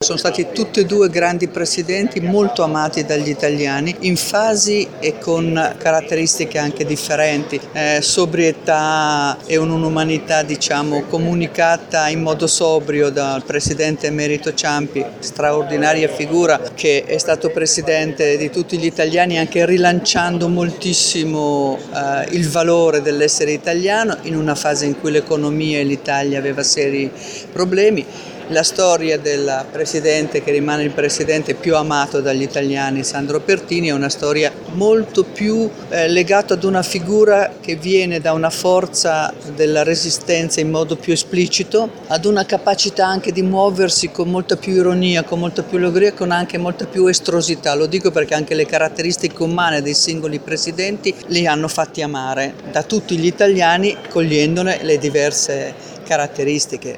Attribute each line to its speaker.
Speaker 1: Sono stati tutti e due grandi presidenti molto amati dagli italiani in fasi e con caratteristiche anche differenti, sobrietà e un'umanità comunicata in modo sobrio dal presidente emerito Ciampi, straordinaria figura che è stato presidente di tutti gli italiani anche rilanciando moltissimo il valore dell'essere italiano in una fase in cui l'economia e l'Italia aveva seri problemi. La storia del presidente che rimane il presidente più amato dagli italiani, Sandro Pertini, è una storia molto più legata ad una figura che viene da una forza della resistenza in modo più esplicito, ad una capacità anche di muoversi con molta più ironia, con molta più allegria, con anche molta più estrosità. Lo dico perché anche le caratteristiche umane dei singoli presidenti li hanno fatti amare da tutti gli italiani, cogliendone le diverse caratteristiche.